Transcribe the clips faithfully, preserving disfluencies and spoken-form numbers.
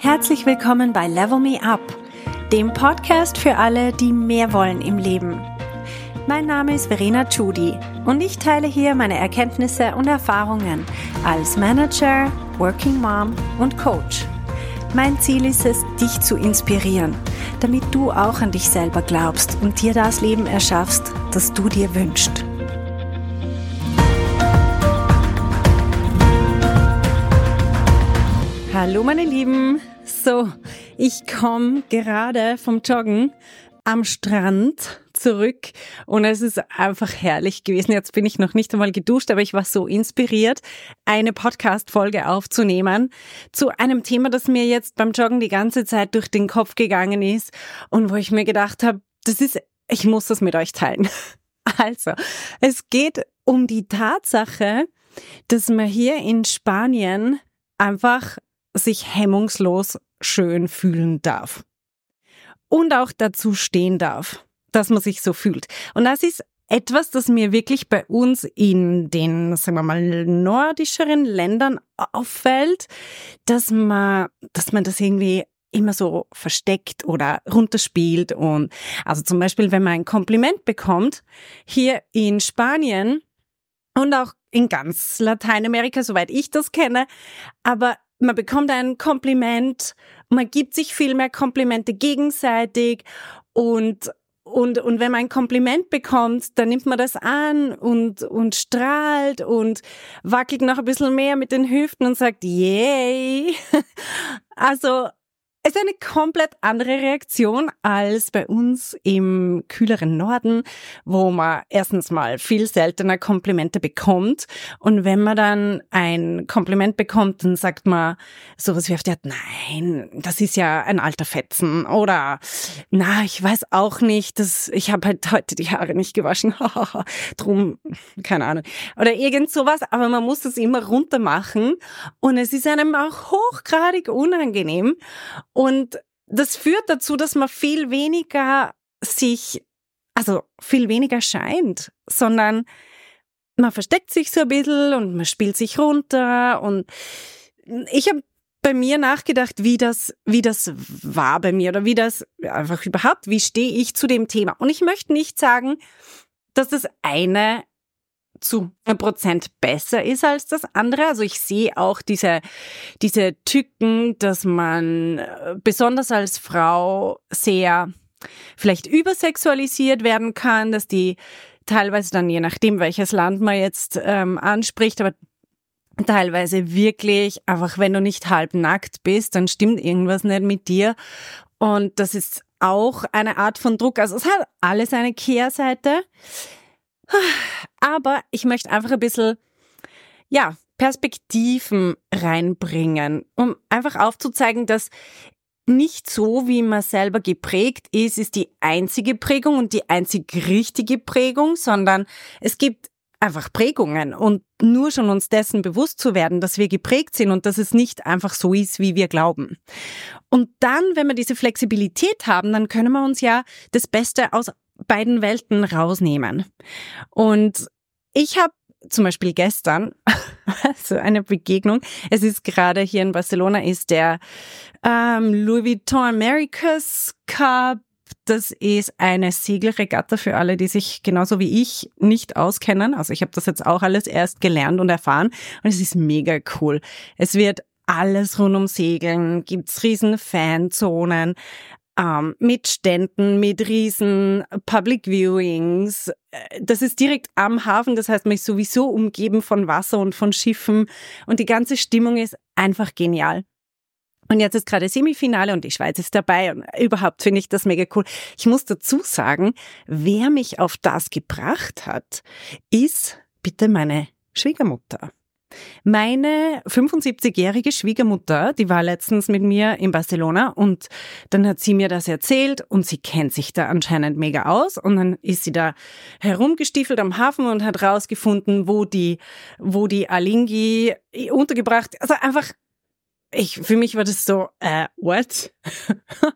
Herzlich willkommen bei Level Me Up, dem Podcast für alle, die mehr wollen im Leben. Mein Name ist Verena Tschudi und ich teile hier meine Erkenntnisse und Erfahrungen als Manager, Working Mom und Coach. Mein Ziel ist es, dich zu inspirieren, damit du auch an dich selber glaubst und dir das Leben erschaffst, das du dir wünschst. Hallo meine Lieben, so, ich komme gerade vom Joggen am Strand zurück und es ist einfach herrlich gewesen. Jetzt bin ich noch nicht einmal geduscht, aber ich war so inspiriert, eine Podcast-Folge aufzunehmen zu einem Thema, das mir jetzt beim Joggen die ganze Zeit durch den Kopf gegangen ist und wo ich mir gedacht habe, das ist, ich muss das mit euch teilen. Also, es geht um die Tatsache, dass man hier in Spanien einfach sich hemmungslos schön fühlen darf. Und auch dazu stehen darf, dass man sich so fühlt. Und das ist etwas, das mir wirklich bei uns in den, sagen wir mal, nordischeren Ländern auffällt, dass man, dass man das irgendwie immer so versteckt oder runterspielt. Und also zum Beispiel, wenn man ein Kompliment bekommt, hier in Spanien und auch in ganz Lateinamerika, soweit ich das kenne, aber man bekommt ein Kompliment, man gibt sich viel mehr Komplimente gegenseitig und und und wenn man ein Kompliment bekommt, dann nimmt man das an und und strahlt und wackelt noch ein bisschen mehr mit den Hüften und sagt yay. Also es ist eine komplett andere Reaktion als bei uns im kühleren Norden, wo man erstens mal viel seltener Komplimente bekommt. Und wenn man dann ein Kompliment bekommt, dann sagt man sowas wie auf die Art, nein, das ist ja ein alter Fetzen. Oder, na, ich weiß auch nicht, das, ich habe halt heute die Haare nicht gewaschen. Drum, keine Ahnung. Oder irgend sowas, aber man muss das immer runter machen. Und es ist einem auch hochgradig unangenehm. Und das führt dazu, dass man viel weniger sich, also viel weniger scheint, sondern man versteckt sich so ein bisschen und man spielt sich runter. Und ich habe bei mir nachgedacht, wie das, wie das war bei mir oder wie das einfach überhaupt, wie stehe ich zu dem Thema. Und ich möchte nicht sagen, dass das eine zu einem Prozent besser ist als das andere. Also ich sehe auch diese, diese Tücken, dass man besonders als Frau sehr vielleicht übersexualisiert werden kann, dass die teilweise dann, je nachdem welches Land man jetzt ähm, anspricht, aber teilweise wirklich einfach, wenn du nicht halbnackt bist, dann stimmt irgendwas nicht mit dir. Und das ist auch eine Art von Druck. Also es hat alles eine Kehrseite. Aber ich möchte einfach ein bisschen, ja, Perspektiven reinbringen, um einfach aufzuzeigen, dass nicht so, wie man selber geprägt ist, ist die einzige Prägung und die einzig richtige Prägung, sondern es gibt einfach Prägungen und nur schon uns dessen bewusst zu werden, dass wir geprägt sind und dass es nicht einfach so ist, wie wir glauben. Und dann, wenn wir diese Flexibilität haben, dann können wir uns ja das Beste aus beiden Welten rausnehmen. Und ich habe zum Beispiel gestern so eine Begegnung. Es ist gerade hier in Barcelona ist der ähm, Louis Vuitton America's Cup. Das ist eine Segelregatta für alle, die sich genauso wie ich nicht auskennen. Also ich habe das jetzt auch alles erst gelernt und erfahren und es ist mega cool. Es wird alles rund um Segeln, gibt's riesen Fanzonen. Ähm, mit Ständen, mit riesen Public Viewings. Das ist direkt am Hafen, das heißt, man ist sowieso umgeben von Wasser und von Schiffen und die ganze Stimmung ist einfach genial. Und jetzt ist gerade Semifinale und die Schweiz ist dabei und überhaupt finde ich das mega cool. Ich muss dazu sagen, wer mich auf das gebracht hat, ist bitte meine Schwiegermutter. Meine fünfundsiebzigjährige Schwiegermutter, die war letztens mit mir in Barcelona und dann hat sie mir das erzählt und sie kennt sich da anscheinend mega aus und dann ist sie da herumgestiefelt am Hafen und hat rausgefunden, wo die, wo die Alinghi untergebracht, also einfach, ich, für mich war das so, äh, what?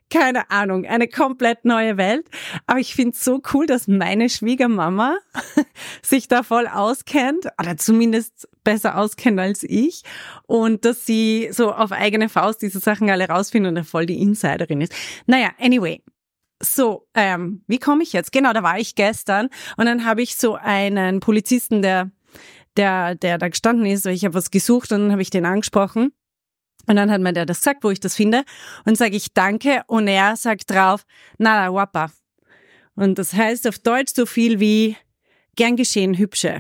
keine Ahnung, eine komplett neue Welt. Aber ich finde es so cool, dass meine Schwiegermama sich da voll auskennt, oder zumindest besser auskennt als ich, und dass sie so auf eigene Faust diese Sachen alle rausfindet und da voll die Insiderin ist. Naja, anyway. So, ähm, wie komme ich jetzt? Genau, da war ich gestern und dann habe ich so einen Polizisten, der, der, der da gestanden ist, weil ich habe was gesucht und dann habe ich den angesprochen. Und dann hat mir der das gesagt, wo ich das finde. Und sage ich danke. Und er sagt drauf, nada guapa. Und das heißt auf Deutsch so viel wie gern geschehen, hübsche.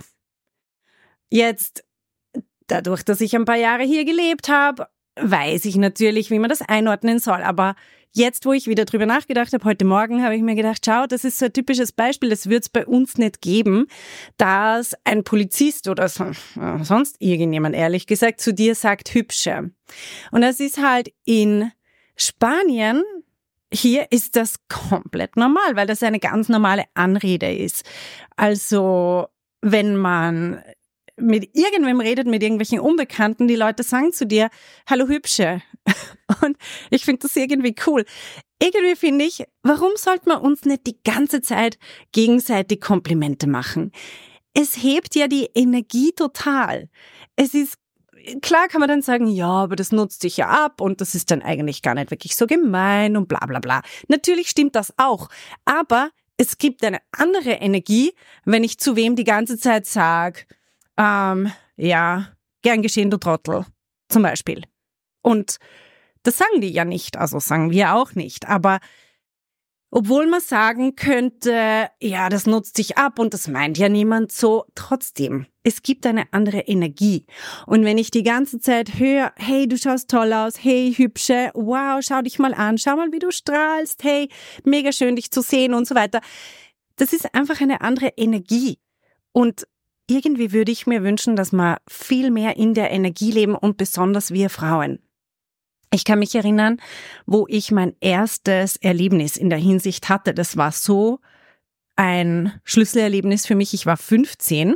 Jetzt, dadurch, dass ich ein paar Jahre hier gelebt habe, weiß ich natürlich, wie man das einordnen soll. Aber jetzt, wo ich wieder drüber nachgedacht habe, heute Morgen, habe ich mir gedacht, schau, das ist so ein typisches Beispiel, das wird es bei uns nicht geben, dass ein Polizist oder so, sonst irgendjemand, ehrlich gesagt, zu dir sagt, hübsche. Und das ist halt in Spanien, hier ist das komplett normal, weil das eine ganz normale Anrede ist. Also, wenn man mit irgendwem redet, mit irgendwelchen Unbekannten, die Leute sagen zu dir, hallo Hübsche. Und ich finde das irgendwie cool. Irgendwie finde ich, warum sollte man uns nicht die ganze Zeit gegenseitig Komplimente machen? Es hebt ja die Energie total. Es ist, klar kann man dann sagen, ja, aber das nutzt dich ja ab und das ist dann eigentlich gar nicht wirklich so gemein und bla bla bla. Natürlich stimmt das auch, aber es gibt eine andere Energie, wenn ich zu wem die ganze Zeit sage, Ähm, ja, gern geschehen, du Trottel, zum Beispiel. Und das sagen die ja nicht, also sagen wir auch nicht. Aber obwohl man sagen könnte, ja, das nutzt sich ab und das meint ja niemand so, trotzdem, es gibt eine andere Energie. Und wenn ich die ganze Zeit höre, hey, du schaust toll aus, hey, hübsche, wow, schau dich mal an, schau mal, wie du strahlst, hey, mega schön, dich zu sehen und so weiter. Das ist einfach eine andere Energie. Und irgendwie würde ich mir wünschen, dass wir viel mehr in der Energie leben und besonders wir Frauen. Ich kann mich erinnern, wo ich mein erstes Erlebnis in der Hinsicht hatte. Das war so ein Schlüsselerlebnis für mich. Ich war fünfzehn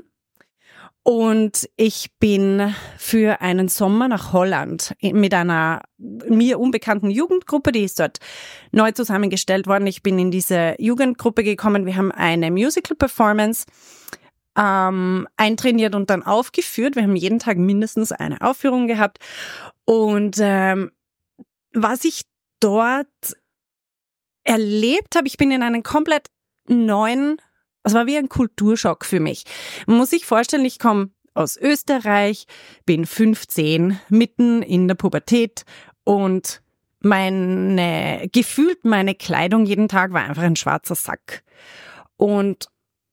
und ich bin für einen Sommer nach Holland mit einer mir unbekannten Jugendgruppe, die ist dort neu zusammengestellt worden. Ich bin in diese Jugendgruppe gekommen. Wir haben eine Musical-Performance Ähm, eintrainiert und dann aufgeführt. Wir haben jeden Tag mindestens eine Aufführung gehabt. Und ähm, was ich dort erlebt habe, ich bin in einen komplett neuen, es war wie ein Kulturschock für mich. Man muss sich vorstellen, ich komme aus Österreich, bin fünfzehn, mitten in der Pubertät und meine, gefühlt meine Kleidung jeden Tag war einfach ein schwarzer Sack. Und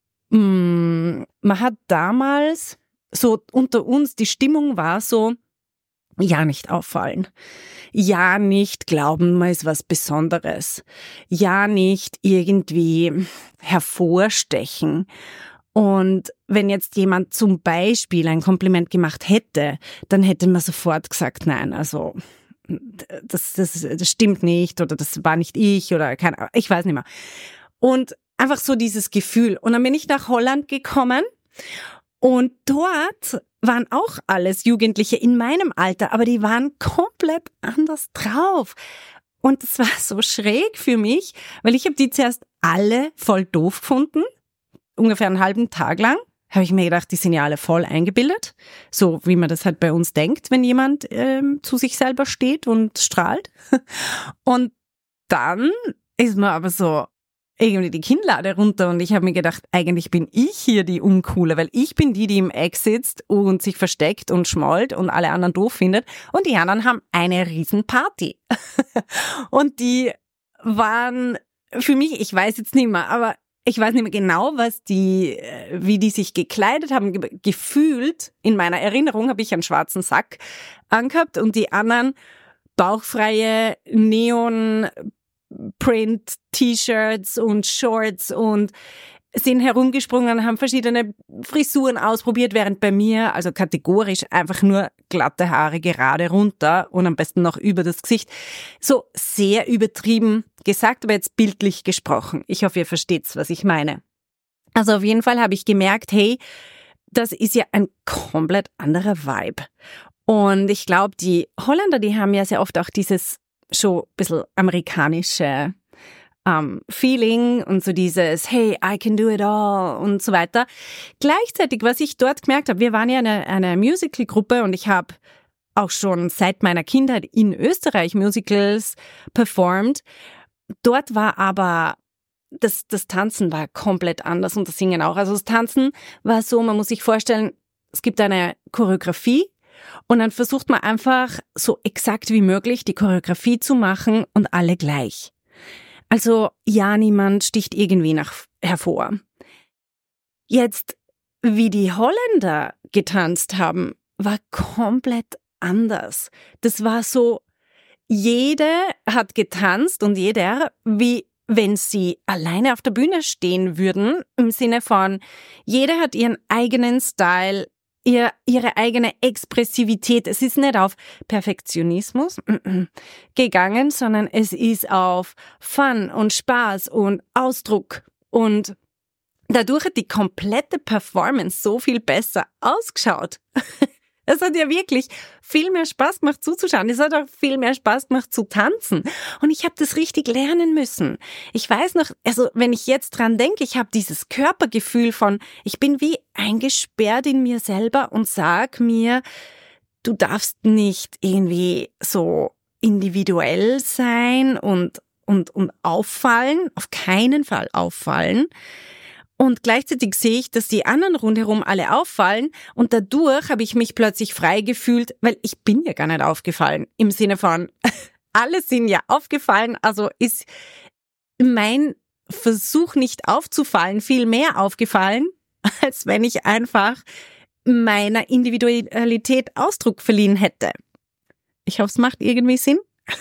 man hat damals so unter uns, die Stimmung war so, ja, nicht auffallen. Ja, nicht glauben, man ist was Besonderes. Ja, nicht irgendwie hervorstechen. Und wenn jetzt jemand zum Beispiel ein Kompliment gemacht hätte, dann hätte man sofort gesagt, nein, also das, das, das stimmt nicht oder das war nicht ich oder keine Ahnung, ich weiß nicht mehr. Und einfach so dieses Gefühl. Und dann bin ich nach Holland gekommen und dort waren auch alles Jugendliche in meinem Alter, aber die waren komplett anders drauf. Und das war so schräg für mich, weil ich habe die zuerst alle voll doof gefunden, ungefähr einen halben Tag lang. Habe ich mir gedacht, die sind ja alle voll eingebildet, so wie man das halt bei uns denkt, wenn jemand ähm, zu sich selber steht und strahlt. Und dann ist man aber so irgendwie die Kinnlade runter und ich habe mir gedacht, eigentlich bin ich hier die Uncoole, weil ich bin die, die im Eck sitzt und sich versteckt und schmollt und alle anderen doof findet und die anderen haben eine Riesenparty. Und die waren für mich, ich weiß jetzt nicht mehr, aber ich weiß nicht mehr genau, was die, wie die sich gekleidet haben. Gefühlt, in meiner Erinnerung, habe ich einen schwarzen Sack angehabt und die anderen bauchfreie Neon Print-T-Shirts und Shorts und sind herumgesprungen, haben verschiedene Frisuren ausprobiert, während bei mir, also kategorisch, einfach nur glatte Haare gerade runter und am besten noch über das Gesicht. So sehr übertrieben gesagt, aber jetzt bildlich gesprochen. Ich hoffe, ihr versteht's, was ich meine. Also auf jeden Fall habe ich gemerkt, hey, das ist ja ein komplett anderer Vibe. Und ich glaube, die Holländer, die haben ja sehr oft auch dieses schon ein bisschen amerikanische um, Feeling und so dieses hey, I can do it all und so weiter. Gleichzeitig, was ich dort gemerkt habe, wir waren ja eine, eine Musical-Gruppe und ich habe auch schon seit meiner Kindheit in Österreich Musicals performt. Dort war aber das, das Tanzen war komplett anders und das Singen auch. Also das Tanzen war so, man muss sich vorstellen, es gibt eine Choreografie und dann versucht man einfach so exakt wie möglich die Choreografie zu machen und alle gleich. Also ja, niemand sticht irgendwie nach hervor. Jetzt, wie die Holländer getanzt haben, war komplett anders. Das war so, jede hat getanzt und jeder, wie wenn sie alleine auf der Bühne stehen würden, im Sinne von, jeder hat ihren eigenen Style, ihr, ihre eigene Expressivität. Es ist nicht auf Perfektionismus gegangen, sondern es ist auf Fun und Spaß und Ausdruck. Und dadurch hat die komplette Performance so viel besser ausgeschaut. Es hat ja wirklich viel mehr Spaß gemacht zuzuschauen. Es hat auch viel mehr Spaß gemacht zu tanzen. Und ich habe das richtig lernen müssen. Ich weiß noch, also wenn ich jetzt dran denke, ich habe dieses Körpergefühl von, ich bin wie eingesperrt in mir selber und sag mir, du darfst nicht irgendwie so individuell sein und, und, und auffallen, auf keinen Fall auffallen. Und gleichzeitig sehe ich, dass die anderen rundherum alle auffallen und dadurch habe ich mich plötzlich frei gefühlt, weil ich bin ja gar nicht aufgefallen. Im Sinne von, alle sind ja aufgefallen, also ist mein Versuch nicht aufzufallen viel mehr aufgefallen, als wenn ich einfach meiner Individualität Ausdruck verliehen hätte. Ich hoffe, es macht irgendwie Sinn.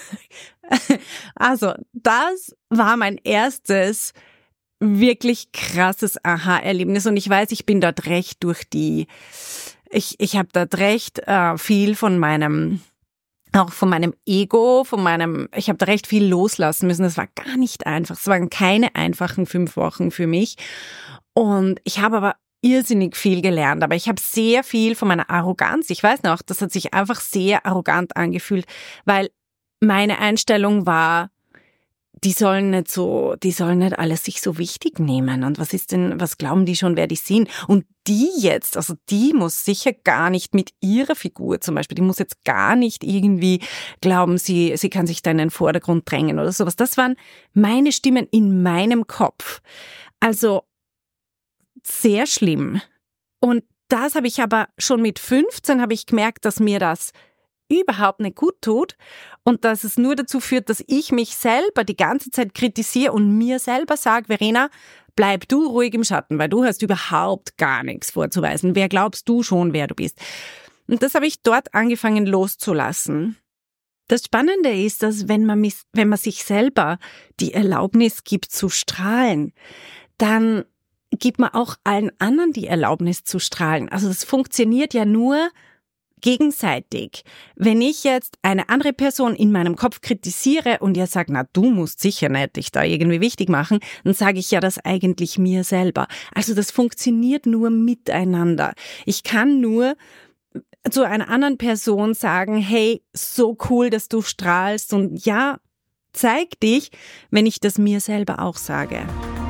Also, das war mein erstes wirklich krasses Aha-Erlebnis und ich weiß, ich bin dort recht durch die, ich ich habe dort recht äh, viel von meinem, auch von meinem Ego, von meinem, ich habe da recht viel loslassen müssen. Das war gar nicht einfach, es waren keine einfachen fünf Wochen für mich und ich habe aber irrsinnig viel gelernt, aber ich habe sehr viel von meiner Arroganz, ich weiß noch, das hat sich einfach sehr arrogant angefühlt, weil meine Einstellung war, die sollen nicht so, die sollen nicht alles sich so wichtig nehmen. Und was ist denn, was glauben die schon, wer die sind? Und die jetzt, also die muss sicher gar nicht mit ihrer Figur zum Beispiel, die muss jetzt gar nicht irgendwie glauben, sie, sie kann sich da in den Vordergrund drängen oder sowas. Das waren meine Stimmen in meinem Kopf. Also sehr schlimm. Und das habe ich aber schon mit fünfzehn habe ich gemerkt, dass mir das überhaupt nicht gut tut und dass es nur dazu führt, dass ich mich selber die ganze Zeit kritisiere und mir selber sage, Verena, bleib du ruhig im Schatten, weil du hast überhaupt gar nichts vorzuweisen. Wer glaubst du schon, wer du bist? Und das habe ich dort angefangen loszulassen. Das Spannende ist, dass wenn man, mich, wenn man sich selber die Erlaubnis gibt zu strahlen, dann gibt man auch allen anderen die Erlaubnis zu strahlen. Also das funktioniert ja nur gegenseitig. Wenn ich jetzt eine andere Person in meinem Kopf kritisiere und ihr sagt, na, du musst sicher nicht dich da irgendwie wichtig machen, dann sage ich ja das eigentlich mir selber. Also das funktioniert nur miteinander. Ich kann nur zu einer anderen Person sagen, hey, so cool, dass du strahlst und ja, zeig dich, wenn ich das mir selber auch sage.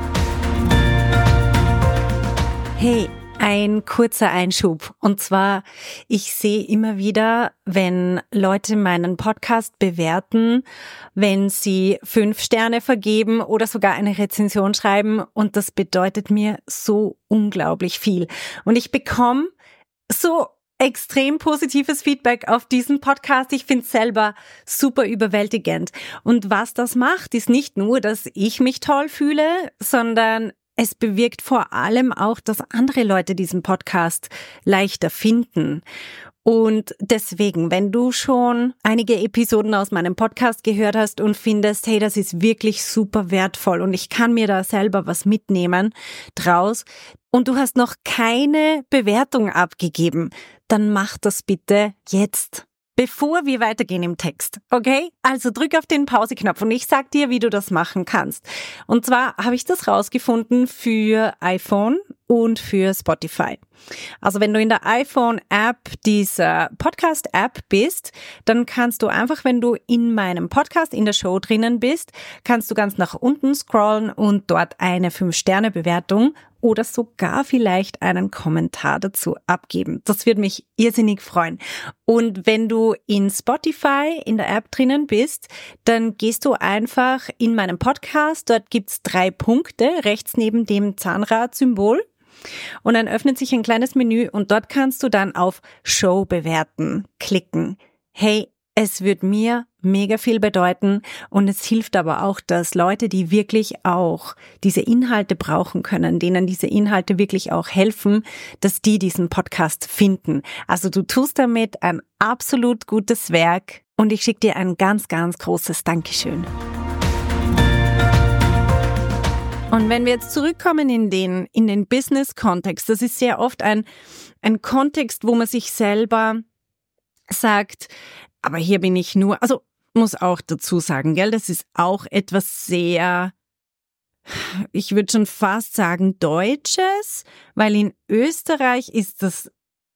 Hey, ein kurzer Einschub. Und zwar, ich sehe immer wieder, wenn Leute meinen Podcast bewerten, wenn sie fünf Sterne vergeben oder sogar eine Rezension schreiben. Und das bedeutet mir so unglaublich viel. Und ich bekomme so extrem positives Feedback auf diesen Podcast. Ich finde es selber super überwältigend. Und was das macht, ist nicht nur, dass ich mich toll fühle, sondern es bewirkt vor allem auch, dass andere Leute diesen Podcast leichter finden. Und deswegen, wenn du schon einige Episoden aus meinem Podcast gehört hast und findest, hey, das ist wirklich super wertvoll und ich kann mir da selber was mitnehmen draus und du hast noch keine Bewertung abgegeben, dann mach das bitte jetzt. Bevor wir weitergehen im Text, okay? Also drück auf den Pause-Knopf und ich sag dir, wie du das machen kannst. Und zwar habe ich das rausgefunden für iPhone und für Spotify. Also wenn du in der iPhone-App dieser Podcast-App bist, dann kannst du einfach, wenn du in meinem Podcast in der Show drinnen bist, kannst du ganz nach unten scrollen und dort eine fünf Sterne Bewertung oder sogar vielleicht einen Kommentar dazu abgeben. Das würde mich irrsinnig freuen. Und wenn du in Spotify in der App drinnen bist, dann gehst du einfach in meinem Podcast. Dort gibt's drei Punkte rechts neben dem Zahnrad-Symbol. Und dann öffnet sich ein kleines Menü und dort kannst du dann auf Show bewerten klicken. Hey, es wird mir mega viel bedeuten und es hilft aber auch, dass Leute, die wirklich auch diese Inhalte brauchen können, denen diese Inhalte wirklich auch helfen, dass die diesen Podcast finden. Also du tust damit ein absolut gutes Werk und ich schicke dir ein ganz, ganz großes Dankeschön. Und wenn wir jetzt zurückkommen in den, in den Business-Kontext, das ist sehr oft ein, ein Kontext, wo man sich selber sagt, aber hier bin ich nur, also muss auch dazu sagen, gell, das ist auch etwas sehr, ich würde schon fast sagen, Deutsches, weil in Österreich ist das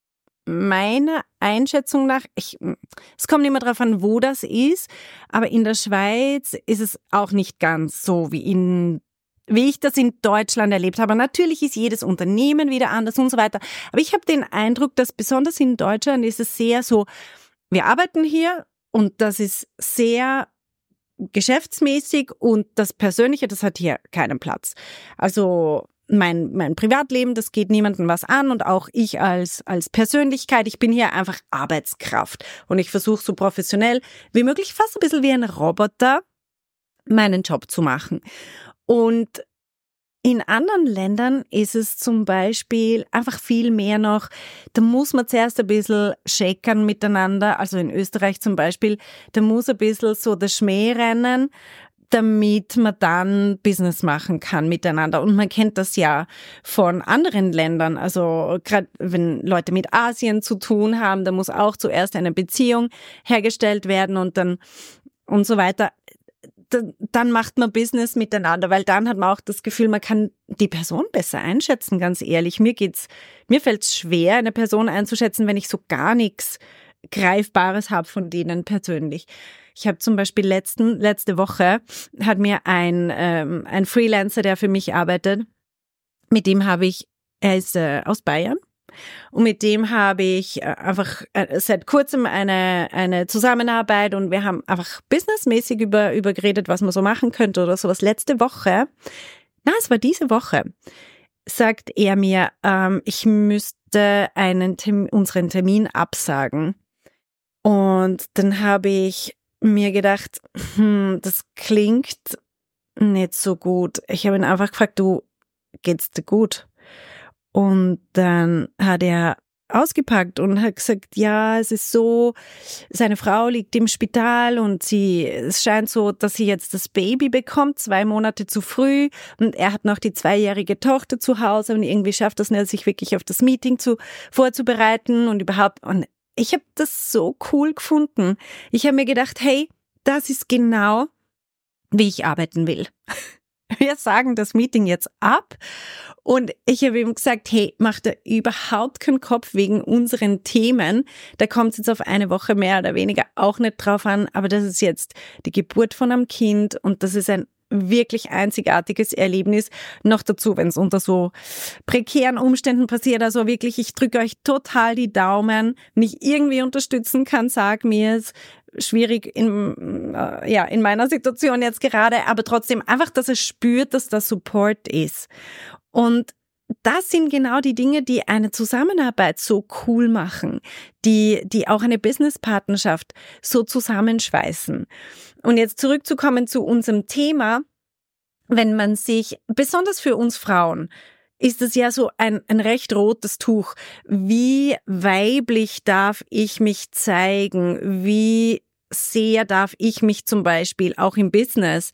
meiner Einschätzung nach, ich, es kommt immer darauf an, wo das ist, aber in der Schweiz ist es auch nicht ganz so wie in wie ich das in Deutschland erlebt habe. Natürlich ist jedes Unternehmen wieder anders und so weiter. Aber ich habe den Eindruck, dass besonders in Deutschland ist es sehr so, wir arbeiten hier und das ist sehr geschäftsmäßig und das Persönliche, das hat hier keinen Platz. Also mein, mein Privatleben, das geht niemandem was an und auch ich als, als Persönlichkeit, ich bin hier einfach Arbeitskraft und ich versuche so professionell wie möglich, fast ein bisschen wie ein Roboter, meinen Job zu machen. Und in anderen Ländern ist es zum Beispiel einfach viel mehr noch, da muss man zuerst ein bisschen shakern miteinander, also in Österreich zum Beispiel, da muss ein bisschen so der Schmäh rennen, damit man dann Business machen kann miteinander. Und man kennt das ja von anderen Ländern, also gerade wenn Leute mit Asien zu tun haben, da muss auch zuerst eine Beziehung hergestellt werden und dann und so weiter. Dann macht man Business miteinander, weil dann hat man auch das Gefühl, man kann die Person besser einschätzen, ganz ehrlich. Mir geht's, mir fällt's schwer, eine Person einzuschätzen, wenn ich so gar nichts Greifbares habe von denen persönlich. Ich habe zum Beispiel letzten, letzte Woche hat mir ein, ähm, ein Freelancer, der für mich arbeitet, mit dem habe ich, er ist äh, aus Bayern. Und mit dem habe ich einfach seit kurzem eine eine Zusammenarbeit und wir haben einfach businessmäßig über über geredet, was man so machen könnte oder sowas. Letzte Woche, na, es war diese Woche, sagt er mir, ähm, ich müsste einen Termin, unseren Termin absagen. Und dann habe ich mir gedacht, hm, das klingt nicht so gut. Ich habe ihn einfach gefragt, du, geht's dir gut? Und dann hat er ausgepackt und hat gesagt, ja, es ist so, seine Frau liegt im Spital und sie, es scheint so, dass sie jetzt das Baby bekommt, zwei Monate zu früh und er hat noch die zweijährige Tochter zu Hause und irgendwie schafft das nicht, sich wirklich auf das Meeting zu, vorzubereiten und überhaupt, und ich habe das so cool gefunden. Ich habe mir gedacht, hey, das ist genau, wie ich arbeiten will. Wir sagen das Meeting jetzt ab und ich habe ihm gesagt, hey, mach dir überhaupt keinen Kopf wegen unseren Themen. Da kommt es jetzt auf eine Woche mehr oder weniger auch nicht drauf an, aber das ist jetzt die Geburt von einem Kind und das ist ein wirklich einzigartiges Erlebnis. Noch dazu, wenn es unter so prekären Umständen passiert. Also wirklich, ich drücke euch total die Daumen. Wenn ich irgendwie unterstützen kann, sag mir es. Schwierig in, äh, ja, in meiner Situation jetzt gerade, aber trotzdem einfach, dass es spürt, dass das Support ist. Und das sind genau die Dinge, die eine Zusammenarbeit so cool machen, die, die auch eine Businesspartnerschaft so zusammenschweißen. Und jetzt zurückzukommen zu unserem Thema, wenn man sich, besonders für uns Frauen, ist es ja so ein, ein recht rotes Tuch. Wie weiblich darf ich mich zeigen? Wie sehr darf ich mich zum Beispiel auch im Business,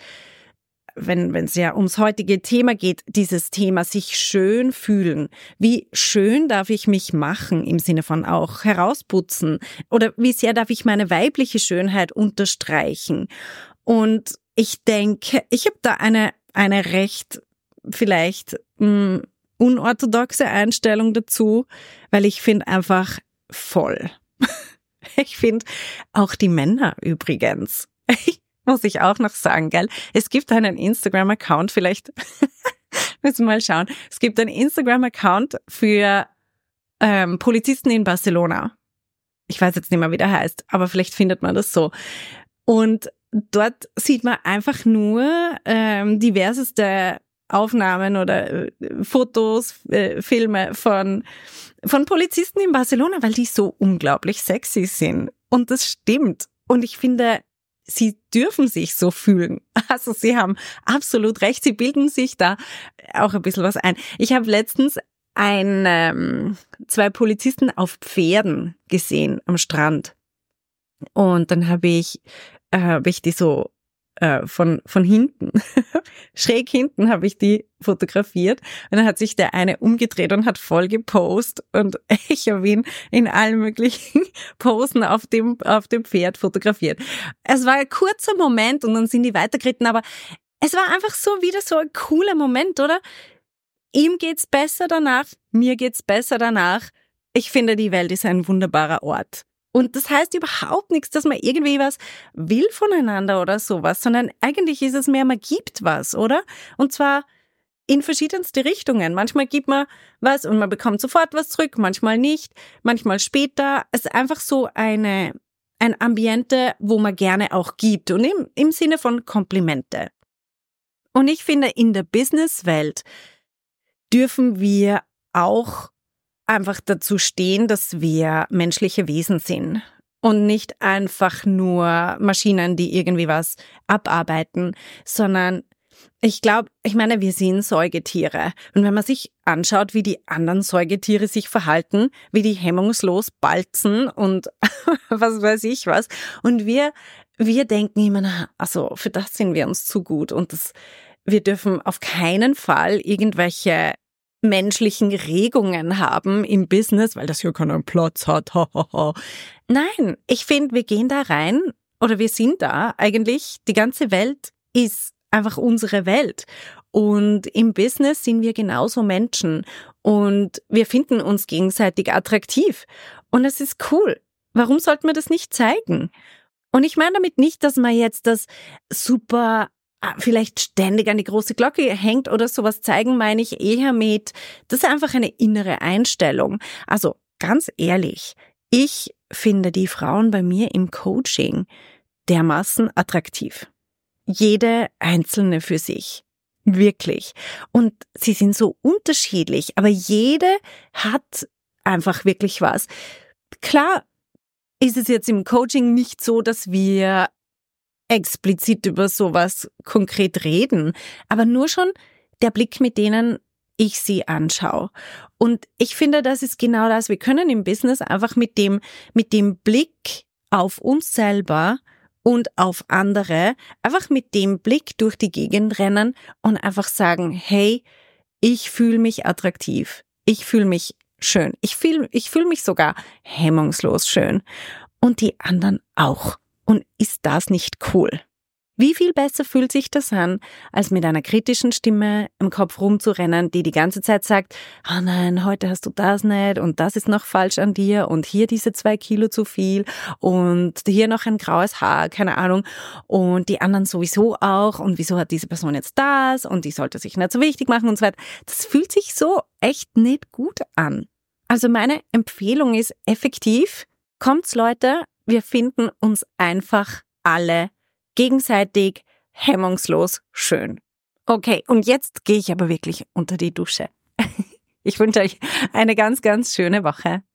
wenn wenn es ja ums heutige Thema geht, dieses Thema sich schön fühlen. Wie schön darf ich mich machen im Sinne von auch herausputzen? Oder wie sehr darf ich meine weibliche Schönheit unterstreichen? Und ich denke, ich habe da eine eine recht vielleicht mh, unorthodoxe Einstellung dazu, weil ich finde einfach voll. Ich finde auch die Männer übrigens. Muss ich auch noch sagen, gell? Es gibt einen Instagram-Account, vielleicht müssen wir mal schauen. Es gibt einen Instagram-Account für ähm, Polizisten in Barcelona. Ich weiß jetzt nicht mehr, wie der heißt, aber vielleicht findet man das so. Und dort sieht man einfach nur ähm, diverseste Aufnahmen oder äh, Fotos, äh, Filme von, von Polizisten in Barcelona, weil die so unglaublich sexy sind. Und das stimmt. Und ich finde, sie dürfen sich so fühlen. Also sie haben absolut recht. Sie bilden sich da auch ein bisschen was ein. Ich habe letztens ein, ähm, zwei Polizisten auf Pferden gesehen am Strand. Und dann habe ich, äh, habe ich die so äh, von von hinten, schräg hinten habe ich die fotografiert. Und dann hat sich der eine umgedreht und hat voll gepostet. Und ich habe ihn in allen möglichen Posen auf dem auf dem Pferd fotografiert. Es war ein kurzer Moment und dann sind die weitergeritten, aber es war einfach so wieder so ein cooler Moment, oder? Ihm geht's besser danach, mir geht's besser danach. Ich finde, die Welt ist ein wunderbarer Ort. Und das heißt überhaupt nichts, dass man irgendwie was will voneinander oder sowas, sondern eigentlich ist es mehr, man gibt was, oder? Und zwar in verschiedenste Richtungen. Manchmal gibt man was und man bekommt sofort was zurück, manchmal nicht, manchmal später. Es ist einfach so eine, ein Ambiente, wo man gerne auch gibt und im, im Sinne von Komplimente. Und ich finde, in der Businesswelt dürfen wir auch einfach dazu stehen, dass wir menschliche Wesen sind und nicht einfach nur Maschinen, die irgendwie was abarbeiten, sondern ich glaube, ich meine, wir sind Säugetiere. Und wenn man sich anschaut, wie die anderen Säugetiere sich verhalten, wie die hemmungslos balzen und was weiß ich was, und wir, wir denken immer, na, also für das sind wir uns zu gut und das, wir dürfen auf keinen Fall irgendwelche menschlichen Regungen haben im Business, weil das hier keinen Platz hat. Nein, ich finde, wir gehen da rein oder wir sind da eigentlich, die ganze Welt ist einfach unsere Welt. Und im Business sind wir genauso Menschen und wir finden uns gegenseitig attraktiv. Und es ist cool. Warum sollte man das nicht zeigen? Und ich meine damit nicht, dass man jetzt das super vielleicht ständig an die große Glocke hängt oder sowas zeigen, meine ich eher mit, das ist einfach eine innere Einstellung. Also ganz ehrlich, ich finde die Frauen bei mir im Coaching dermaßen attraktiv. Jede einzelne für sich. Wirklich. Und sie sind so unterschiedlich, aber jede hat einfach wirklich was. Klar ist es jetzt im Coaching nicht so, dass wir explizit über sowas konkret reden, aber nur schon der Blick, mit denen ich sie anschaue. Und ich finde, das ist genau das. Wir können im Business einfach mit dem, mit dem Blick auf uns selber und auf andere, einfach mit dem Blick durch die Gegend rennen und einfach sagen, hey, ich fühle mich attraktiv. Ich fühle mich schön. Ich fühle, ich fühle mich sogar hemmungslos schön. Und die anderen auch. Und ist das nicht cool? Wie viel besser fühlt sich das an, als mit einer kritischen Stimme im Kopf rumzurennen, die die ganze Zeit sagt, ah oh nein, heute hast du das nicht und das ist noch falsch an dir und hier diese zwei Kilo zu viel und hier noch ein graues Haar, keine Ahnung, und die anderen sowieso auch und wieso hat diese Person jetzt das und die sollte sich nicht so wichtig machen und so weiter. Das fühlt sich so echt nicht gut an. Also meine Empfehlung ist effektiv, kommt's Leute, wir finden uns einfach alle gegenseitig hemmungslos schön. Okay, und jetzt gehe ich aber wirklich unter die Dusche. Ich wünsche euch eine ganz, ganz schöne Woche.